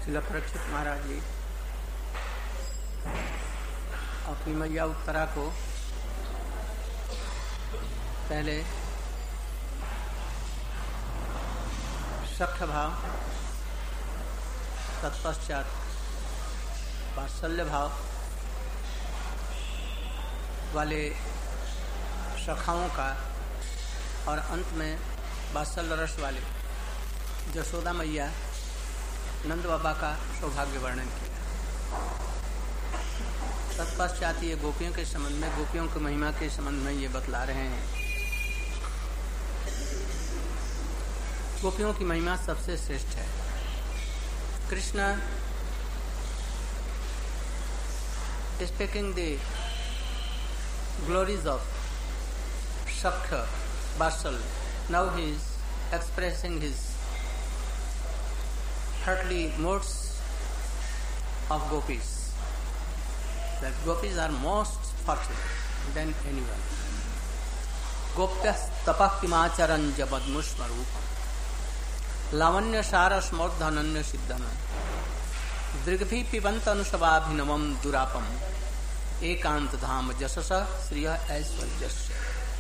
श्रील परीक्षित महाराज जी अपनी मैया उत्तरा को पहले सख्य भाव, तत्पश्चात वात्सल्य भाव वाले सखाओं का और अंत में वात्सल्य रस वाले जसोदा मैया नंद बाबा का सौभाग्य वर्णन किया। तत्पश्चात ये गोपियों के संबंध में, गोपियों की महिमा के संबंध में ये बतला रहे हैं। गोपियों की महिमा सबसे श्रेष्ठ है। Krishna speaking the glories of Sakya, Vatsal. Now he is expressing his earthly modes of gopis. That gopis are most fortunate than anyone. Gopyas tapaktimacharan jabadmusmarupam lavanya sarasmordhananya siddhana drigvi pibantan sababhinavam durapam ekant dham jasasa sriya aisvaryasya।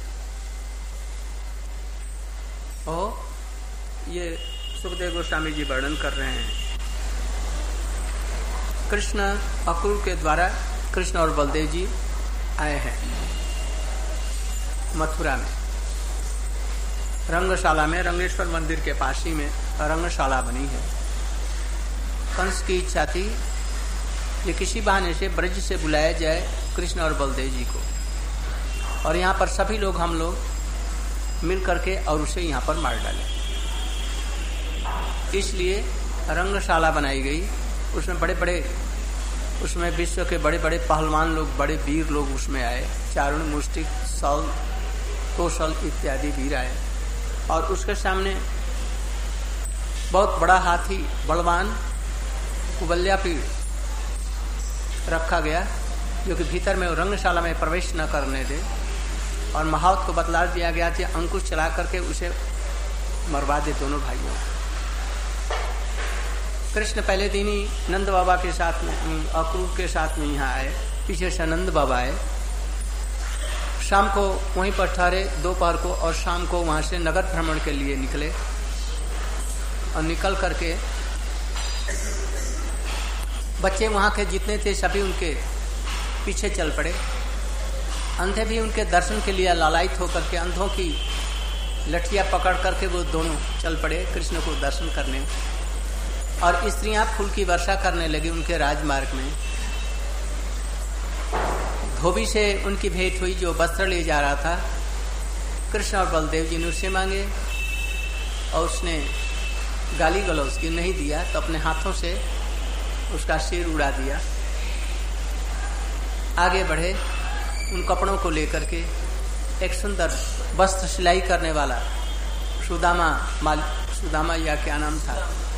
ये सुखदेव गोस्वामी जी वर्णन कर रहे हैं। कृष्ण अक्रूर के द्वारा कृष्ण और बलदेव जी आए हैं मथुरा में, रंगशाला में, रंगेश्वर मंदिर के पास ही में रंगशाला बनी है। कंस की इच्छा थी कि किसी बहाने से ब्रज से बुलाया जाए कृष्ण और बलदेव जी को, और यहाँ पर सभी लोग, हम लोग मिल करके और उसे यहाँ पर मार डाले। इसलिए रंगशाला बनाई गई। उसमें विश्व के बड़े बड़े पहलवान लोग, बड़े वीर लोग उसमें आए। चारुण, मुष्टिक, सौल, कौशल इत्यादि वीर आए, और उसके सामने बहुत बड़ा हाथी बलवान कुबल्यापीड़ रखा गया, जो कि भीतर में रंगशाला में प्रवेश न करने दे, और महावत को बतला दिया गया कि अंकुश चला करके उसे मरवा दे दोनों भाइयों। कृष्ण पहले दिन ही नंद बाबा के साथ में, अक्रूर के साथ में यहाँ आए, पीछे से नंद बाबा आए। शाम को वहीं पर ठहरे दोपहर को, और शाम को वहां से नगर भ्रमण के लिए निकले, और निकल करके बच्चे वहां के जितने थे सभी उनके पीछे चल पड़े। अंधे भी उनके दर्शन के लिए लालायित होकर के अंधों की लठियां पकड़ करके वो दोनों चल पड़े कृष्ण को दर्शन करने, और स्त्रियां फूल की वर्षा करने लगी उनके राजमार्ग में। धोबी से उनकी भेंट हुई जो वस्त्र ले जा रहा था। कृष्ण और बलदेव जी ने उससे मांगे, और उसने गाली गलौज की नहीं दिया, तो अपने हाथों से उसका सिर उड़ा दिया। आगे बढ़े, उन कपड़ों को लेकर के एक सुंदर वस्त्र सिलाई करने वाला सुदामा या क्या नाम था,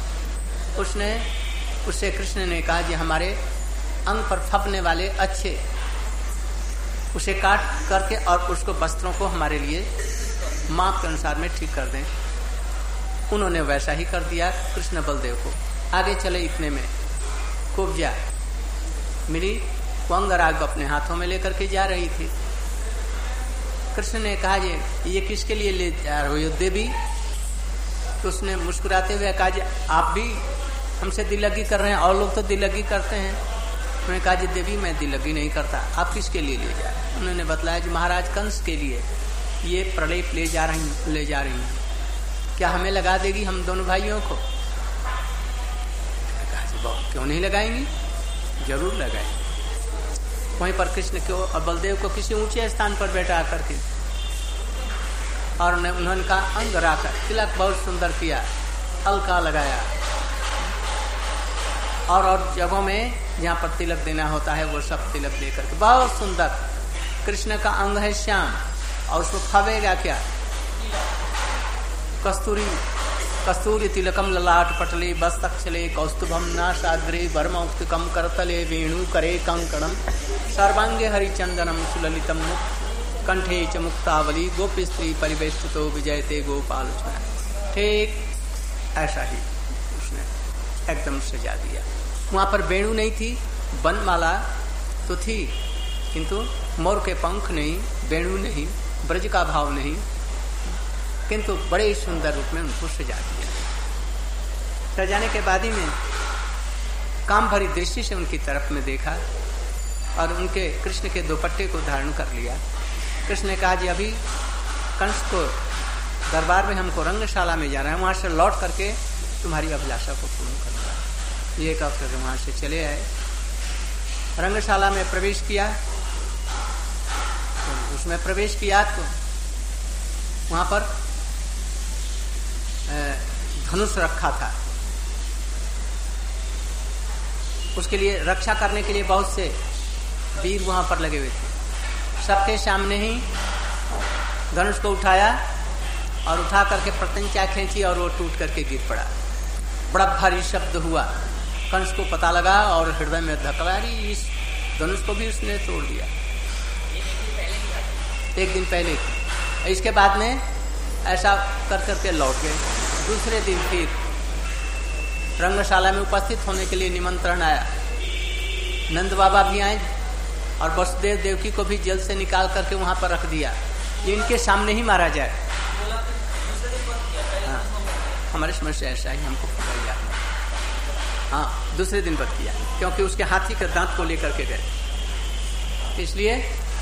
उससे कृष्ण ने कहा कि हमारे अंग पर फपने वाले अच्छे उसे काट करके और उसको वस्त्रों को हमारे लिए माप के अनुसार में ठीक कर दें। उन्होंने वैसा ही कर दिया कृष्ण बलदेव को। आगे चले, इतने में कुब्जा मिली, वो अंगराग अपने हाथों में लेकर के जा रही थी। कृष्ण ने कहा ये किसके लिए ले जा रहे हो देवी? तो उसने मुस्कुराते हुए कहा, आप भी हमसे दिलगी कर रहे हैं, और लोग तो दिलगी करते हैं। उन्होंने कहा, देवी मैं दिलगी नहीं करता, आप किसके लिए ले जा रहे हैं? उन्होंने बताया कि महाराज कंस के लिए ये प्रलेप ले जा रही हैं, क्या हमें लगा देगी हम दोनों भाइयों को? कहा, क्यों नहीं लगाएंगी, जरूर लगाएंगे। वहीं पर कृष्ण को और बलदेव को किसी ऊंचे स्थान पर बैठा करके, और उन्होंने कहा अंग राखा, तिलक बहुत सुंदर किया, अलका लगाया, और जगहों में जहाँ पर तिलक देना होता है वो सब तिलक दे करके बहुत सुंदर। कृष्ण का अंग है श्याम, और उसको फवेगा क्या? कस्तूरी तिलकम ललाट पटले बस्तक्षले कौस्तुभम नासाग्रे वर्मौक्तिकम करतले वेणु करे कंकणम सर्वांगे हरिचंदनम सुललितम मुक्त कंठे च मुक्तावली गोपी स्त्री परिवेष्टितो विजयते गोपाल। ठीक ऐसा ही उसने एकदम सजा दिया। वहां पर वेणु नहीं थी, बनमाला तो थी, किंतु मोर के पंख नहीं, वेणु नहीं, ब्रज का भाव नहीं, किंतु बड़े सुंदर रूप में उनको सजा दिया। सजाने के बाद ही में काम भरी दृष्टि से उनकी तरफ में देखा और उनके कृष्ण के दुपट्टे को धारण कर लिया। कृष्ण ने कहा, जी अभी कंस को दरबार में हमको रंगशाला में जाना है, वहां से लौट करके तुम्हारी अभिलाषा को पूर्ण करूंगा। ये कह करके वहां से चले आए, रंगशाला में प्रवेश किया। तो उसमें प्रवेश किया तो वहां पर धनुष रखा था, उसके लिए रक्षा करने के लिए बहुत से वीर वहां पर लगे हुए थे। सबके सामने ही धनुष को उठाया और उठा करके प्रत्यंचा खींची और वो टूट करके गिर पड़ा। बड़ा भारी शब्द हुआ, कंस को पता लगा और हृदय में धकवारी, इस धनुष को भी उसने तोड़ दिया। एक दिन पहले इसके बाद में ऐसा कर करके लौट गए। दूसरे दिन फिर रंगशाला में उपस्थित होने के लिए निमंत्रण आया। नंद बाबा भी आए और वसुदेव देवकी को भी जेल से निकाल करके वहां पर रख दिया, इनके सामने ही मारा जाए। हाँ, हमारे समझ से ऐसा ही हमको पता ही आता। हाँ, दूसरे दिन पर किया, क्योंकि उसके हाथी के दांत को लेकर के गए। इसलिए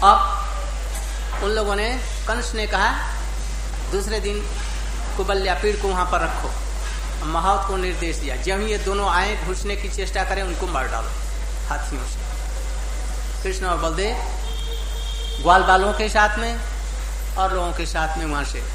अब उन लोगों ने, कंस ने कहा दूसरे दिन कुबल्यापीड़ को वहां पर रखो। महावत को निर्देश दिया, जब ये दोनों आए घुसने की चेष्टा करें उनको मार डालो हाथियों से। कृष्ण और बलदेव ग्वाल बालों के साथ में और लोगों के साथ में वहां से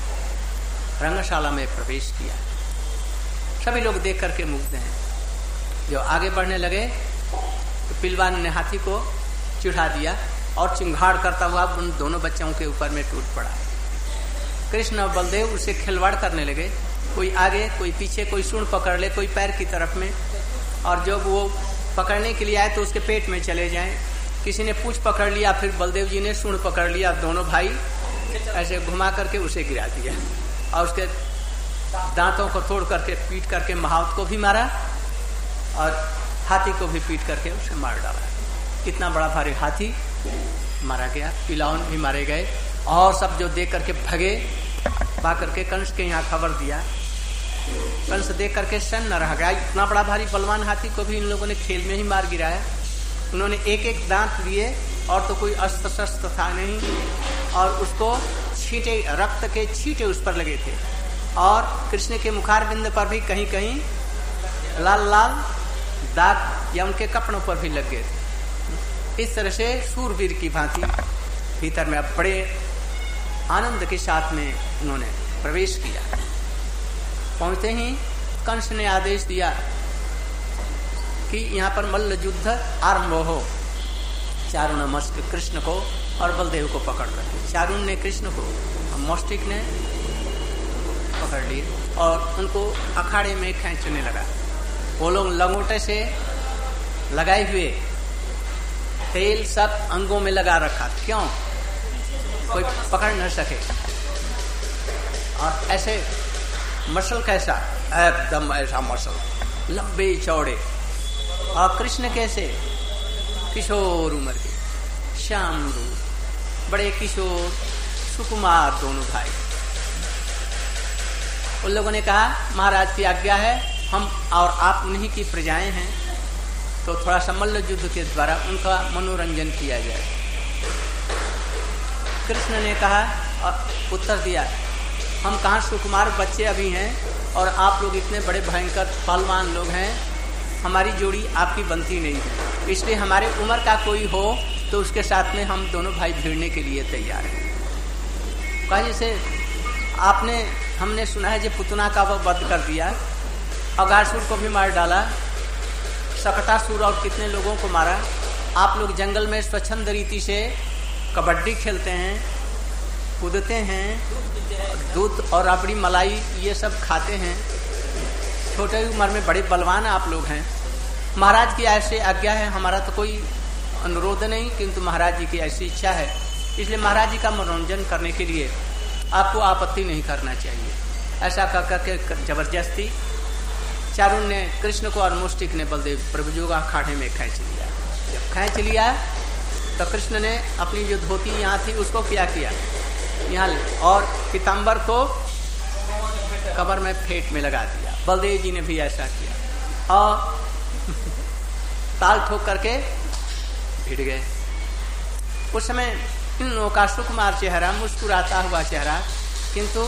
रंगशाला में प्रवेश किया। सभी लोग देख करके मुग्ध हैं। जो आगे बढ़ने लगे तो पिलवान ने हाथी को चिढ़ा दिया और चिंगाड़ करता हुआ उन दोनों बच्चों के ऊपर में टूट पड़ा। कृष्ण और बलदेव उसे खिलवाड़ करने लगे, कोई आगे कोई पीछे, कोई सूंड पकड़ ले, कोई पैर की तरफ में, और जब वो पकड़ने के लिए आए तो उसके पेट में चले जाएं। किसी ने पूंछ पकड़ लिया, फिर बलदेव जी ने सूंड पकड़ लिया, दोनों भाई ऐसे घुमा करके उसे गिरा दिया और उसके दांतों को तोड़ करके पीट करके महावत को भी मारा और हाथी को भी पीट करके उसे मार डाला। इतना बड़ा भारी हाथी मारा गया, पिलावन भी मारे गए और सब जो देख करके भगे, भाग करके कंस के यहाँ खबर दिया। कंस देख करके सन्न न रह गया, इतना बड़ा भारी बलवान हाथी को भी इन लोगों ने खेल में ही मार गिराया। उन्होंने एक एक दांत लिए और तो कोई अस्त्र शस्त्र था नहीं, और उसको छींटे, रक्त के छींटे उस पर लगे थे और कृष्ण के मुखारबिंद पर भी कहीं कहीं लाल लाल दाग या उनके कपड़ों पर भी लग गए थे। इस तरह से शूरवीर की भांति भीतर में अब बड़े आनंद के साथ में उन्होंने प्रवेश किया। पहुंचते ही कंस ने आदेश दिया कि यहाँ पर मल्ल युद्ध आरंभ हो। चारुण मस्त कृष्ण को और बलदेव को पकड़ रखे। चारुण ने कृष्ण को, मौष्टिक ने पकड़ लिए और उनको अखाड़े में खींचने लगा। वो लोग लंगोटे से लगाए हुए तेल सब अंगों में लगा रखा, क्यों कोई पकड़ न सके। और ऐसे मसल कैसा, एकदम ऐसा मसल, लंबे चौड़े। और कृष्ण कैसे, किशोर उम्र के, श्याम रूप, बड़े किशोर सुकुमार दोनों भाई। उन लोगों ने कहा महाराज की आज्ञा है, हम और आप उन्हीं की प्रजाएं हैं, तो थोड़ा सा मल्ल युद्ध के द्वारा उनका मनोरंजन किया जाए। कृष्ण ने कहा और उत्तर दिया, हम कहाँ सुकुमार बच्चे अभी हैं और आप लोग इतने बड़े भयंकर पहलवान लोग हैं, हमारी जोड़ी आपकी बनती नहीं है, इसलिए हमारे उम्र का कोई हो तो उसके साथ में हम दोनों भाई भिड़ने के लिए तैयार हैं। कहा जैसे हमने सुना है जो पुतना का वो वध कर दिया, अगासुर को भी मार डाला, सकटासुर और कितने लोगों को मारा। आप लोग जंगल में स्वच्छंद रीति से कबड्डी खेलते हैं, कूदते हैं, दूध और रबड़ी मलाई ये सब खाते हैं, छोटे उम्र में बड़े बलवान आप लोग हैं। महाराज की ऐसी आज्ञा है, हमारा तो कोई अनुरोध नहीं, किंतु महाराज जी की ऐसी इच्छा है, इसलिए महाराज जी का मनोरंजन करने के लिए आपको आपत्ति नहीं करना चाहिए। ऐसा कर करके जबरदस्ती चारुण ने कृष्ण को और मुष्टिक ने बलदेव प्रभु जी को अखाड़े में खींच लिया। जब खींच लिया तो कृष्ण ने अपनी जो धोती यहाँ थी उसको क्या किया, यहाँ और पीताम्बर को कमर में फेंट में लगा दिया। बलदेव जी ने भी ऐसा किया और ताल ठोक करके भिड़ गए। उस समय इन लोगों का सुकुमार चेहरा, मुस्कुराता हुआ चेहरा, किंतु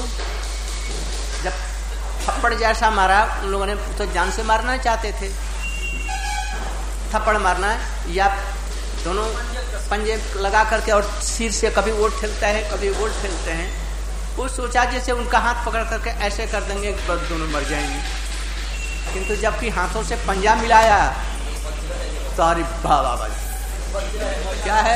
जब थप्पड़ जैसा मारा, उन लोगों ने तो जान से मारना चाहते थे, थप्पड़ मारना या दोनों पंजे लगा करके और सिर से कभी वो ठेलता है कभी वो ठेलते हैं। वो सोचा जैसे उनका हाथ पकड़ करके ऐसे कर देंगे दोनों मर जाएंगे, किंतु जबकि हाथों से पंजा मिलाया तो अरे बाबा क्या है,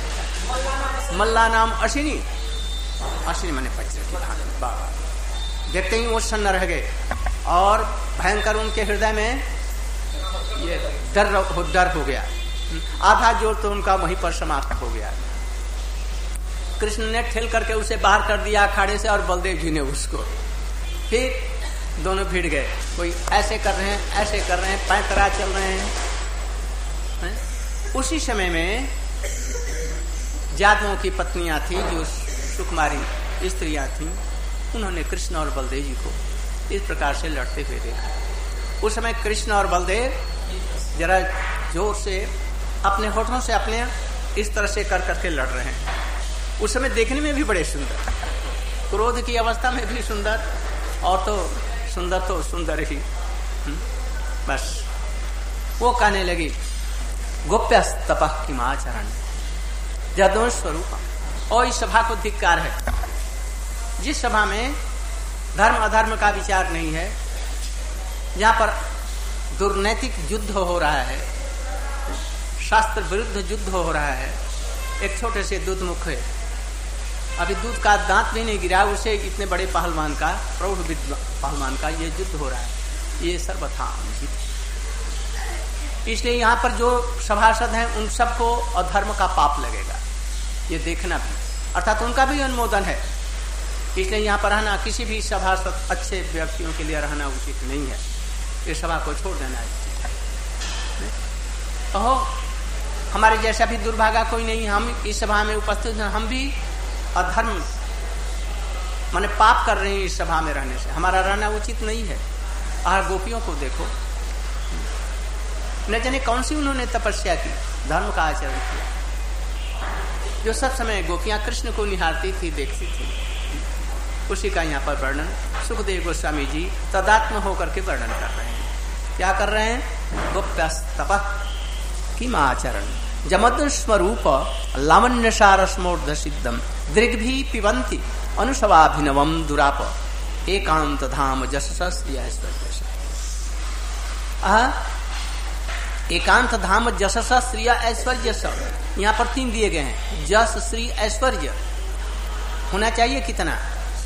मल्ला नाम अश्विनी, अश्विनी मैंने वज्र की भांति बाबा। देखते ही वो सन्न रह गए और भयंकर उनके हृदय में ये डर हो गया। आधा जोर तो उनका वहीं पर समाप्त हो गया। कृष्ण ने ठेल करके उसे बाहर कर दिया अखाड़े से और बलदेव जी ने उसको, फिर दोनों भिड़ गए। कोई ऐसे कर रहे हैं, ऐसे कर रहे हैं, पैंतरा चल रहे हैं। उसी समय में जादवों की पत्नियां थी, जो सुकुमारी स्त्रियां थीं, उन्होंने कृष्ण और बलदेव जी को इस प्रकार से लड़ते हुए देखा। उस समय कृष्ण और बलदेव जरा जोर से अपने होठों से अपने इस तरह से कर करके लड़ रहे हैं। उस समय देखने में भी बड़े सुंदर, क्रोध की अवस्था में भी सुंदर, और तो सुंदर ही। बस वो कहने लगी, गोप्य तपः किमाचरण जदों स्वरूप। और इस सभा को धिक्कार है, जिस सभा में धर्म अधर्म का विचार नहीं है, जहां पर दुर्नैतिक युद्ध हो रहा है, शास्त्र विरुद्ध युद्ध हो रहा है। एक छोटे से दूध मुख है, अभी दूध का दांत भी नहीं गिरा, उसे इतने बड़े पहलवान का, प्रौढ़ पहलवान का ये युद्ध हो रहा है, ये सर्वथा अनुचित। इसलिए यहाँ पर जो सभासद हैं उन सबको अधर्म का पाप लगेगा, ये देखना भी, अर्थात उनका भी अनुमोदन है। इसलिए यहाँ पर रहना किसी भी सभासद अच्छे व्यक्तियों के लिए रहना उचित नहीं है, इस सभा को छोड़ देना उचित है। तो हमारे जैसा भी दुर्भागा कोई नहीं, हम इस सभा में उपस्थित हैं, हम भी अधर्म माने पाप कर रहे हैं इस सभा में रहने से, हमारा रहना उचित नहीं है। और गोपियों को देखो, न जाने कौन सी उन्होंने तपस्या की, धर्म का आचरण किया, जो सब समय गोपियां कृष्ण को निहारती थी, देखती थी। उसी का यहाँ पर वर्णन सुखदेव गोस्वामी जी तदात्म होकर के वर्णन कर रहे हैं। क्या कर रहे हैं? गोप्यस्तपः किमाचरण जमद स्वरूप लावण्य सारस्मोर्ध सिद्धम दृग्भी पिबंती अनुसवाभिनवम दुराप एकांत धाम जसस ऐश्वर्य। एकांत धाम जसस श्रिय ऐश्वर्य। यहाँ पर 3 दिए गए हैं, जस श्री ऐश्वर्य होना चाहिए कितना?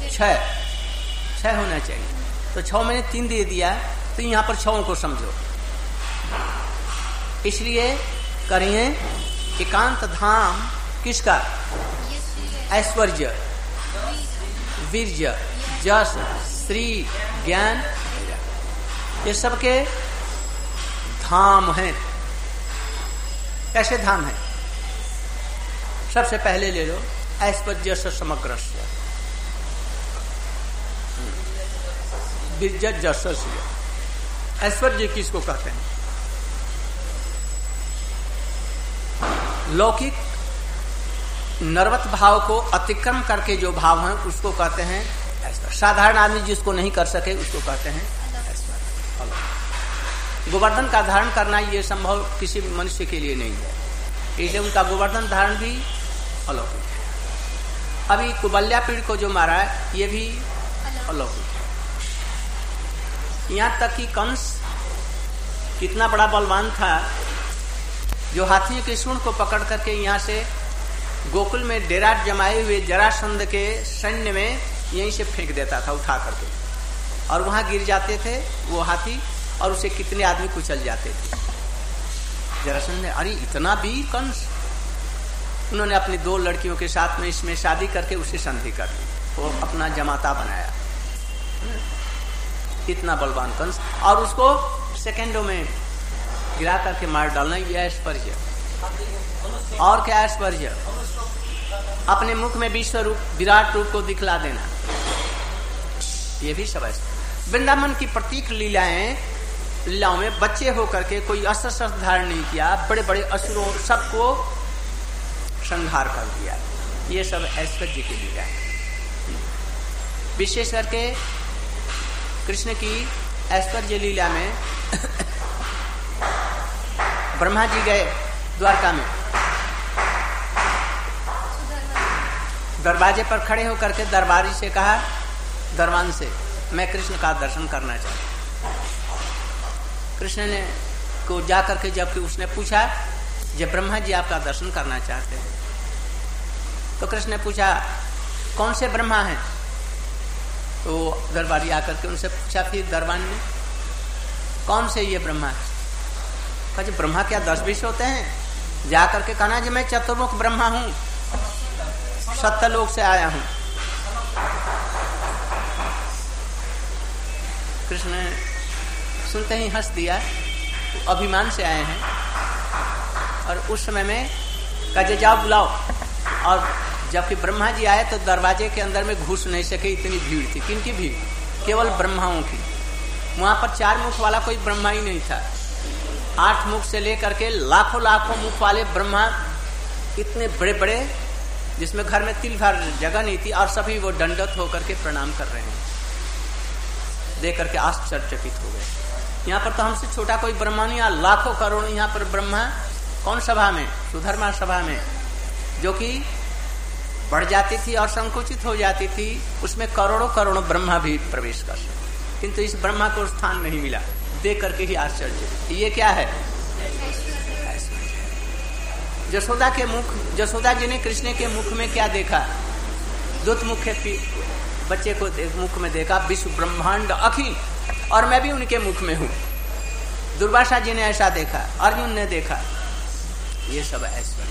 6 होना चाहिए, तो 6 मैंने 3 दे दिया, तो यहाँ पर 6 को समझो। इसलिए करिए एकांत धाम किसका? ऐश्वर्य, वीर्य, जस, श्री, ज्ञान, ये सबके धाम हैं। कैसे धाम है? सबसे पहले ले लो ऐश्वर्य से समग्र वीर्य जस। ऐश्वर्य किसको कहते हैं? लौकिक नर्वत भाव को अतिक्रम करके जो भाव हैं उसको कहते हैं ऐश्वर्य। साधारण आदमी जिसको नहीं कर सके उसको कहते हैं ऐश्वर्य। गोवर्धन का धारण करना ये संभव किसी मनुष्य के लिए नहीं है, इसलिए उनका गोवर्धन धारण भी अलौकिक है। अभी कुबल्या पीड़ को जो मारा है ये भी अलौकिक है। यहाँ तक कि कंस कितना बड़ा बलवान था, जो हाथियों के सूंड को पकड़ करके यहाँ से गोकुल में डेरा जमाए हुए जरासंध के सैन्य में यहीं से फेंक देता था उठा करके, और वहां गिर जाते थे वो हाथी, और उसे कितने आदमी कुचल जाते थे। जरासंध ने, अरे इतना भी कंस, उन्होंने अपनी 2 लड़कियों के साथ में इसमें शादी करके उसे संधि कर दी, वो अपना जमाता बनाया। इतना बलवान कंस, और उसको सेकेंडों में गिरा करके मार डालना, यह ऐश्वर्य। और क्या ऐश्वर्य? अपने मुख में विश्व रूप विराट रूप को दिखला देना, ये भी सब ऐश्वर्य। वृंदावन की प्रतीक लीलाओं में बच्चे होकर के कोई अस्त्र शस्त्र धारण नहीं किया, बड़े बड़े असुरों सबको संहार कर दिया, ये सब ऐश्वर्य की लीला है। विशेष करके कृष्ण की ऐश्वर्य लीला में ब्रह्मा जी गए द्वारका में, दरवाजे पर खड़े होकर के दरबारी से कहा, दरबान से, मैं कृष्ण का दर्शन करना चाहता हूं। कृष्ण ने को जा करके जबकि उसने पूछा, जब ब्रह्मा जी आपका दर्शन करना चाहते हैं, तो कृष्ण ने पूछा कौन से ब्रह्मा हैं? तो दरबारी आकर के उनसे पूछा, फिर दरबान ने कौन से ये ब्रह्मा है? कहा जी ब्रह्मा क्या 10-20 होते हैं? जा करके कहना जी मैं चतुर्मुख ब्रह्मा हूं, सत्यलोक से आया हूं। कृष्ण ने सुनते ही हंस दिया, तो अभिमान से आए हैं, और उस समय में कहा जाओ बुलाओ। और जबकि ब्रह्मा जी आए तो दरवाजे के अंदर में घुस नहीं सके, इतनी भीड़ थी। किनकी भीड़? केवल ब्रह्माओं की। वहां पर 4 मुख वाला कोई ब्रह्मा ही नहीं था, 8 मुख से लेकर के लाखों लाखों मुख वाले ब्रह्मा, इतने बड़े बड़े, जिसमें घर में तिल भर जगह नहीं थी, और सभी वो दंडवत होकर के प्रणाम कर रहे हैं। देख करके आश्चर्यचकित हो गए, यहाँ पर तो हमसे छोटा कोई ब्रह्मा नहीं, लाखों करोड़ों यहाँ पर ब्रह्मा। कौन सभा में? सुधर्मा सभा में, जो कि बढ़ जाती थी और संकुचित हो जाती थी, उसमें करोड़ों करोड़ों ब्रह्मा भी प्रवेश कर सकते, किंतु इस ब्रह्मा को स्थान नहीं मिला। देख करके ही आश्चर्य। ये क्या है? यशोदा के मुख, यशोदा जी ने कृष्ण के मुख में क्या देखा? दूत मुख बच्चे को मुख में देखा, विश्व ब्रह्मांड अखिल, और मैं भी उनके मुख में हूं। दुर्वासा जी ने ऐसा देखा, अर्जुन ने देखा। ये सब ऐश्वर्य।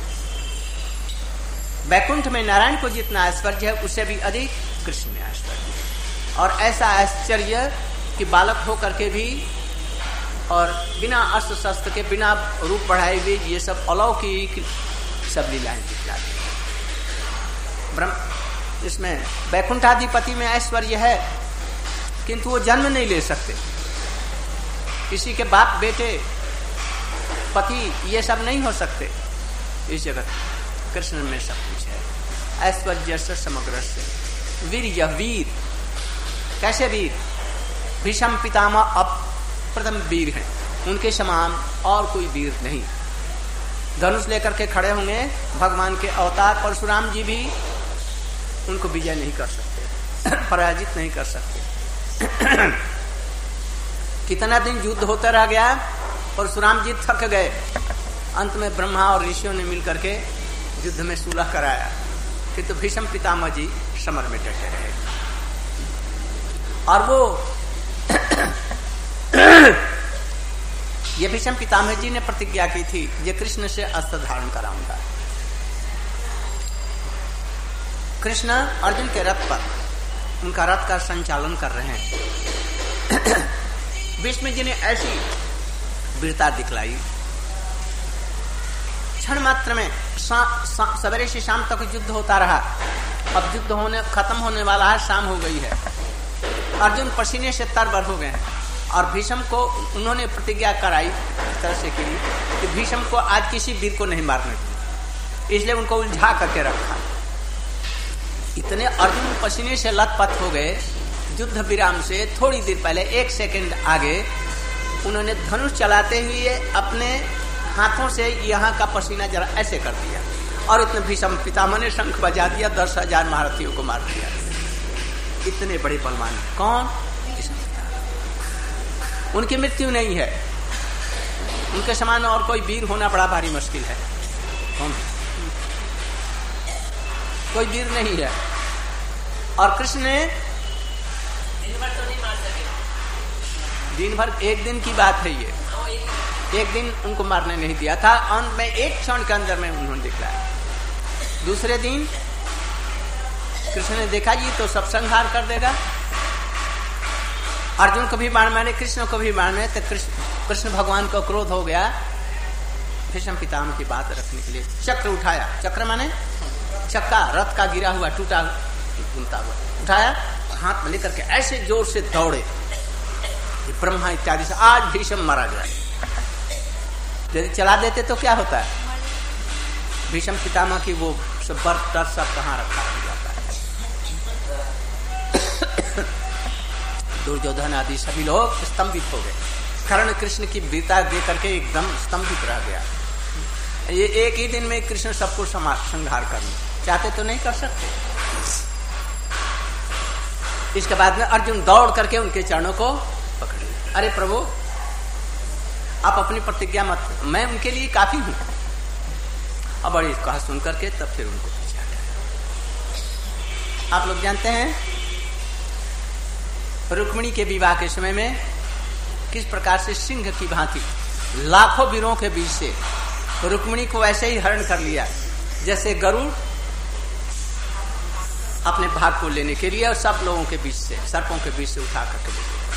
वैकुंठ में नारायण को जितना ऐश्वर्य है, उससे भी अधिक कृष्ण में ऐश्वर्य है। और ऐसा ऐश्वर्य कि बालक होकर के भी और बिना अस्त्र शस्त्र के, बिना रूप बढ़ाए हुए, ये सब अलौकिक सब लीलाएं दिखलाती है। इसमें वैकुंठाधिपति में ऐश्वर्य है, किंतु वो जन्म नहीं ले सकते। किसी के बाप बेटे पति ये सब नहीं हो सकते इस जगत। कृष्ण में सब कुछ है। ऐश्वर्य से समग्र से वीर, वीर कैसे वीर? भीष्म पितामह अब प्रथम वीर हैं, उनके समान और कोई वीर नहीं। धनुष लेकर के खड़े होंगे, भगवान के अवतार परशुराम जी भी उनको विजय नहीं कर सकते, पराजित नहीं कर सकते। कितना दिन युद्ध होता रह गया, परशुराम जी थक गए। अंत में ब्रह्मा और ऋषियों ने मिलकर के युद्ध में सुलह कराया, किंतु भीष्म पितामह जी समर में डटे रहे। और वो ये भीष्म पितामह जी ने प्रतिज्ञा की थी, ये कृष्ण से अस्त्र धारण कराऊंगा। कृष्ण अर्जुन के रथ पर उनका रथ का संचालन कर रहे हैं। भीष्म जी ने ऐसी वीरता दिखलाई, क्षण मात्र में सवेरे से शाम तक युद्ध होता रहा। अब युद्ध खत्म होने वाला है, शाम हो गई है। अर्जुन पसीने से तरबतर हो गए हैं, और भीष्म को उन्होंने प्रतिज्ञा कराई इस तरह से की कि भीष्म को आज किसी वीर को नहीं मारने की, इसलिए उनको उलझा करके रखा। इतने अर्जुन पसीने से लथपथ हो गए, युद्ध विराम से थोड़ी देर पहले 1 सेकंड आगे उन्होंने धनुष चलाते हुए अपने हाथों से यहाँ का पसीना जरा ऐसे कर दिया, और इतने भीष्म पितामह ने शंख बजा दिया, 10,000 महारथियों को मार दिया। इतने बड़े बलवान कौन? उनकी मृत्यु नहीं है, उनके समान और कोई वीर होना बड़ा भारी मुश्किल है। कौन? कोई वीर नहीं है। और कृष्ण ने दिन भर तो नहीं मार सके, दिन भर, एक दिन की बात है ये, एक दिन उनको मारने नहीं दिया था। अंत में 1 क्षण के अंदर में उन्होंने दिखलाया। दूसरे दिन कृष्ण ने देखा ये तो सब संहार कर देगा, अर्जुन को भी बाण मारे, कृष्ण को भी बाण मारे, तो कृष्ण भगवान को क्रोध हो गया। भीष्म पितामह की बात रखने के लिए चक्र उठाया, चक्र माने चक्का, रथ का गिरा हुआ टूटा घूमता हुआ उठाया, हाथ में लेकर के ऐसे जोर से दौड़े, ब्रह्मा इत्यादि से आज भीष्म मारा गया। यदि चला देते तो क्या होता है? भीष्म पितामह की वो सब बर्फ तर सब कहाँ रखा जाता है। दुर्योधन आदि सभी लोग स्तंभित हो गए। कर्ण कृष्ण की वीरता दे करके एकदम स्तंभित रह गया। ये एक ही दिन में कृष्ण सबको संहार करना चाहते तो नहीं कर सकते। इसके बाद में अर्जुन दौड़ करके उनके चरणों को पकड़ लिया। अरे प्रभु, आप अपनी प्रतिज्ञा मत, मैं उनके लिए काफी हूं। अब बड़ी कहा सुन करके तब फिर उनको पीछे हटाया। आप लोग जानते हैं रुक्मिणी के विवाह के समय में किस प्रकार से सिंह की भांति लाखों वीरों के बीच से रुक्मिणी को ऐसे ही हरण कर लिया जैसे गरुड़ अपने भाग को लेने के लिए, और सब लोगों के बीच से, सर्पों के बीच से उठा करके ले गया।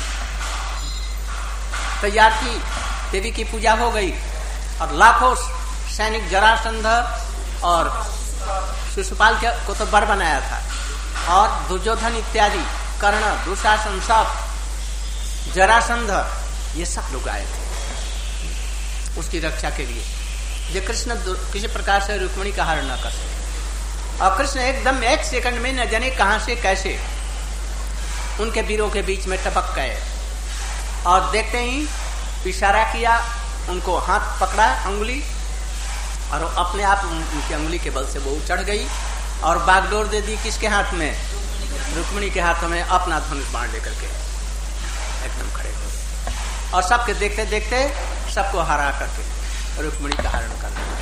तैयार की, देवी की पूजा हो गई और लाखों सैनिक जरासंध और शिशुपाल को तो बर बनाया था, और दुर्योधन इत्यादि, कर्ण, दुशासन, सब जरासंध, ये सब लोग आए थे उसकी रक्षा के लिए। ये कृष्ण किसी प्रकार से रुक्मिणी का हरण न कर सके, और कृष्ण एकदम एक सेकंड में न जाने कहां से कैसे उनके वीरों के बीच में टपक गए, और देखते ही इशारा किया, उनको हाथ पकड़ा अंगुली, और अपने आप उनकी अंगुली के बल से वो चढ़ गई और बागडोर दे दी किसके हाथ में? रुक्मिणी के हाथों में, अपना धनुष बाण लेकर के एकदम खड़े हो गए, और सबके देखते देखते सबको हरा करके रुक्मिणी का हरण कर दिया।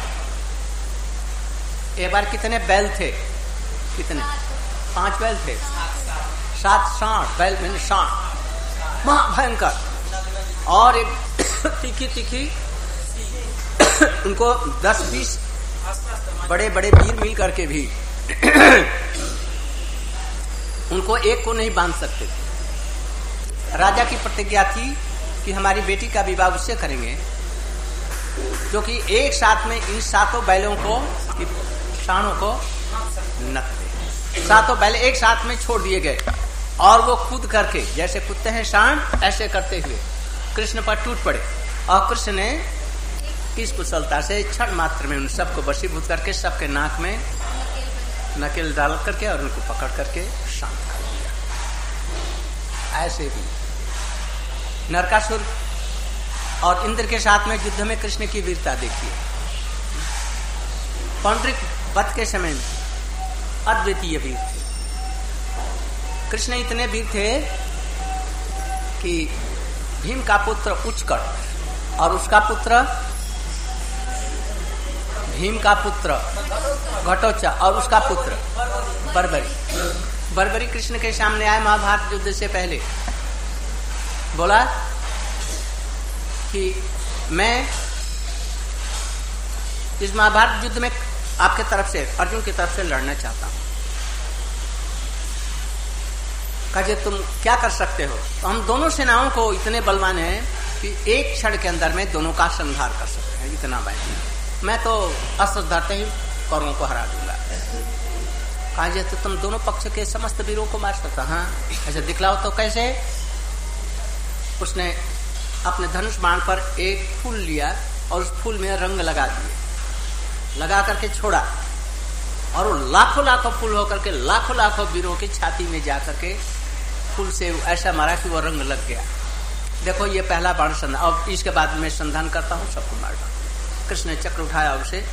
एक बार कितने बैल थे? कितने? 5 बैल थे, 7 साठ बैल में 60 महाभयंकर, और एक तीखी तीखी उनको 10-20 बड़े बड़े वीर मिल करके भी उनको एक को नहीं बांध सकते थे। राजा की प्रतिज्ञा थी कि हमारी बेटी का विवाह उससे करेंगे जो कि एक साथ में इन 7 बैलों को, साणों को नक दे। 7 बैल एक साथ में छोड़ दिए गए, और वो कूद करके जैसे कूदते हैं सांड, ऐसे करते हुए कृष्ण पर टूट पड़े, और कृष्ण ने किस कुशलता से क्षण मात्र में उन सबको वशीभूत करके सबके नाक में नकेल डाल करके और उनको पकड़ करके शांत कर दिया। ऐसे भी नरकासुर और इंद्र के साथ में युद्ध में कृष्ण की वीरता देखिए। पौंड्रिक वध के समय में अद्वितीय वीर थे कृष्ण। इतने वीर थे कि भीम का पुत्र उच्चकट और उसका पुत्र भीम का पुत्र घटोत्कच और उसका पुत्र बर्बरी कृष्ण के सामने आए महाभारत युद्ध से पहले। बोला कि मैं इस महाभारत युद्ध में आपके तरफ से, अर्जुन की तरफ से लड़ना चाहता हूं। कहे तुम क्या कर सकते हो? तो हम दोनों सेनाओं को इतने बलवान हैं कि एक क्षण के अंदर में दोनों का संहार कर सकते हैं, इतना बल। मैं तो अस्त्र धरते ही कौरवों को हरा दूंगा। कहा तो तुम दोनों पक्ष के समस्त वीरों को मार सकता? हाँ। ऐसे दिखलाओ तो कैसे? उसने अपने धनुष बाण पर एक फूल लिया और उस फूल में रंग लगा दिए, लगा करके छोड़ा, और वो लाखों लाखों फूल होकर के लाखों लाखों वीरों की छाती में जा करके फूल से ऐसा मारा कि वो रंग लग गया। देखो ये पहला बाण संधान, और इसके बाद मैं संधान करता हूँ, सबको मार डालता। कृष्ण ने चक्र उठाया और उसे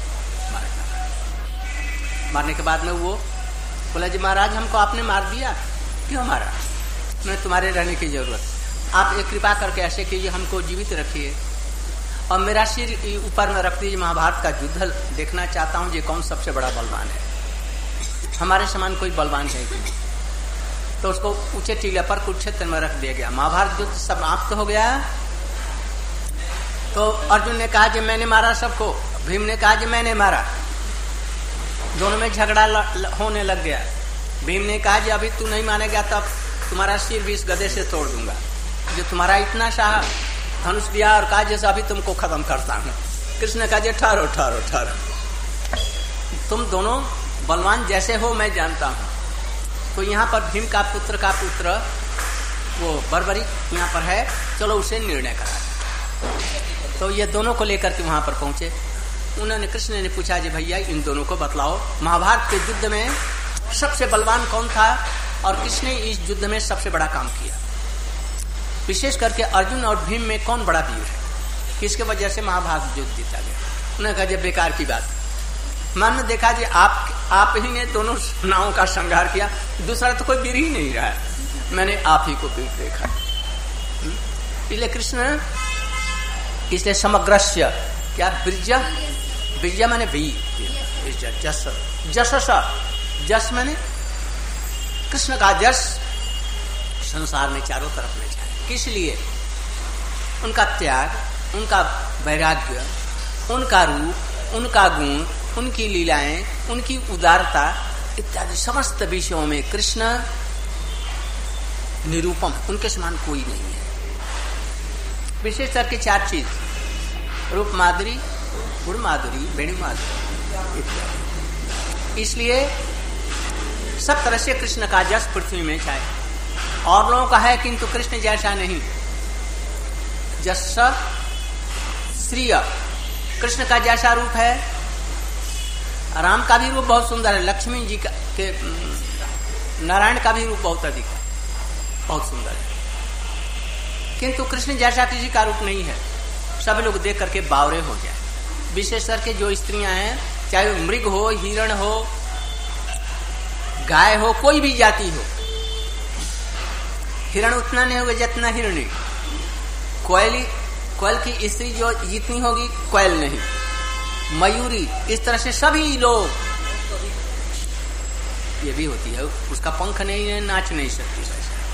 मारने के बाद में वो बोला जी महाराज हमको आपने मार दिया, क्यों मारा? मैं तुम्हारे रहने की जरूरत, आप एक कृपा करके ऐसे कीजिए, हमको जीवित रखिए और मेरा सिर ऊपर में रख दीजिए। महाभारत का युद्ध देखना चाहता हूँ, ये कौन सबसे बड़ा बलवान है, हमारे समान कोई बलवान है कि नहीं। तो उसको ऊंचे टीले पर कुरुक्षेत्र में रख दिया गया। महाभारत युद्ध समाप्त हो गया। तो अर्जुन ने कहा कि मैंने मारा सबको, भीम ने कहा कि मैंने मारा। दोनों में झगड़ा होने लग गया। भीम ने कहा कि अभी तू नहीं मानेगा तब तुम्हारा सिर भी इस गदे से तोड़ दूंगा, जो तुम्हारा इतना शाह धनुष दिया और कहा जैसे अभी तुमको खत्म करता हूँ। कृष्ण ने कहा ठहरो ठहरो ठहरो, तुम दोनों बलवान जैसे हो मैं जानता हूँ। तो यहाँ पर भीम का पुत्र वो बर्बरिक यहाँ पर है, चलो उसे निर्णय करा। तो ये दोनों को लेकर के वहां पर पहुंचे। उन्होंने कृष्ण ने पूछा जी भैया इन दोनों को बतलाओ, महाभारत के युद्ध में सबसे बलवान कौन था और किसने इस युद्ध में सबसे बड़ा काम किया, विशेष करके अर्जुन और भीम में कौन बड़ा वीर है, किसके वजह से महाभारत युद्ध जीता गया। उन्होंने कहा जब बेकार की बात, मैंने देखा जी आप ही ने दोनों नावों का संहार किया, दूसरा तो कोई वीर ही नहीं रहा, मैंने आप ही को वीर देखा। इसलिए कृष्ण इसलिए समग्रस्य क्या बीर्ज मैंने वीर, जस मैंने कृष्ण का जस संसार में चारों तरफ ले जाए। किस लिए? उनका त्याग, उनका वैराग्य, उनका रूप, उनका गुण, उनकी लीलाएं, उनकी उदारता इत्यादि समस्त विषयों में कृष्ण निरूपम, उनके समान कोई नहीं है। विशेष करके 4 चीज, रूप माधुरी, गुण माधुरी, वेणु माधुरी इत्यादि। इसलिए सब तरह से कृष्ण का जस पृथ्वी में चाहे, और लोगों का है किंतु कृष्ण जैसा नहीं। जस श्रीय, कृष्ण का जैसा रूप है, राम का भी रूप बहुत सुंदर है, लक्ष्मी जी के नारायण का भी रूप बहुत अधिक है, बहुत सुंदर है, किंतु कृष्ण जैसा किसी का रूप नहीं है। सब लोग देख करके बावरे हो जाए। विशेष करके जो स्त्रियां हैं, चाहे मृग हो, हिरण हो, गाय हो, कोई भी जाति हो, हिरण उतना नहीं होगा जितना हिरणी, कोयल की स्त्री जो जितनी होगी कोयल नहीं, मयूरी, इस तरह से सभी लोग, ये भी होती है, उसका पंख नहीं है, नाच नहीं सकती।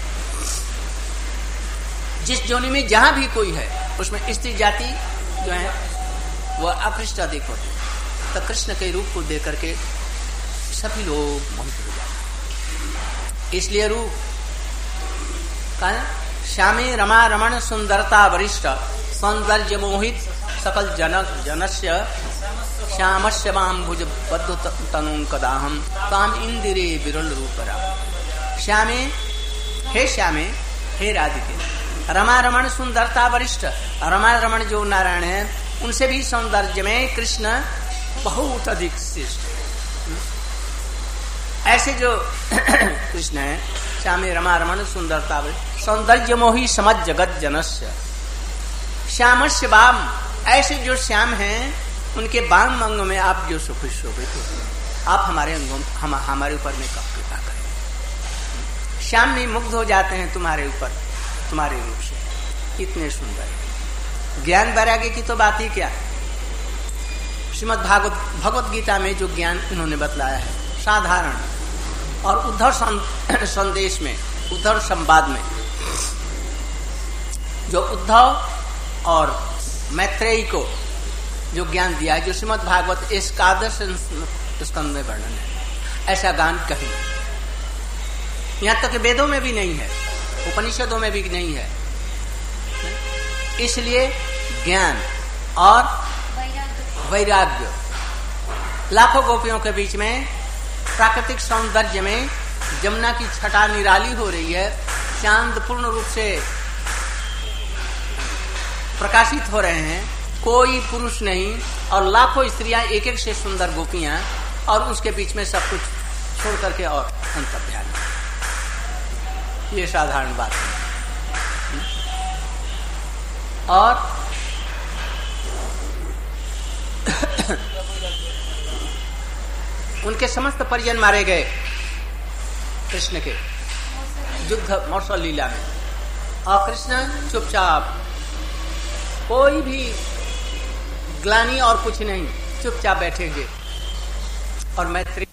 जिस जोनी में जहां भी कोई है उसमें स्त्री जाति जो है वह अकृष्ट अधिक होती है। तो कृष्ण के रूप को देख करके सभी लोग मोहित हो जाते। इसलिए रूप का श्यामे रमा रमण सुंदरता वरिष्ठ सौंदर्य मोहित सकल जनस्य श्यामस्य माम भुज बद्ध तनु कदाहम ताम इंदिरे विरल रूपरा। श्यामे, हे श्यामे, हे राधिके, रमा रमण सुंदरता वरिष्ठ, रमा रमण जो नारायण है उनसे भी सौंदर्य में कृष्ण बहुत अधिक श्रेष्ठ। ऐसे जो कृष्ण है, श्यामे रमा रमण सुंदरता वरिष्ठ सौंदर्य मोही समझ जगत जनस्य श्यामस्य बाम, ऐसे जो श्याम हैं उनके बाम अंगों में आप जो शोभित हो, आप हमारे अंगों हमारे ऊपर में कब कृपा करें। श्याम में मुग्ध हो जाते हैं तुम्हारे ऊपर, तुम्हारे रूप से, इतने सुंदर है। ज्ञान वैराग्य की तो बात ही क्या। श्रीमद् भगवत गीता में जो ज्ञान उन्होंने बतलाया है साधारण, और उद्धव संदेश में, उद्धव संवाद में जो उद्धव और मैत्रेयी को जो ज्ञान दिया है, जो श्रीमद् भागवत एकादश स्कंद में वर्णन है, ऐसा ज्ञान कहीं, यहाँ तक वेदों में भी नहीं है, उपनिषदों में भी नहीं है। इसलिए ज्ञान और वैराग्य, लाखों गोपियों के बीच में प्राकृतिक सौंदर्य में जमुना की छटा निराली हो रही है, चांद पूर्ण रूप से प्रकाशित हो रहे हैं, कोई पुरुष नहीं, और लाखों स्त्रियां एक एक से सुंदर गोपियां, और उसके बीच में सब कुछ छोड़ करके और अंतर्ध्यान। ये साधारण बात है। और उनके समस्त परिजन मारे गए कृष्ण के युद्ध मौसल लीला में, और कृष्ण चुपचाप, कोई भी ग्लानि और कुछ नहीं, चुपचाप बैठे हुए। और मैत्री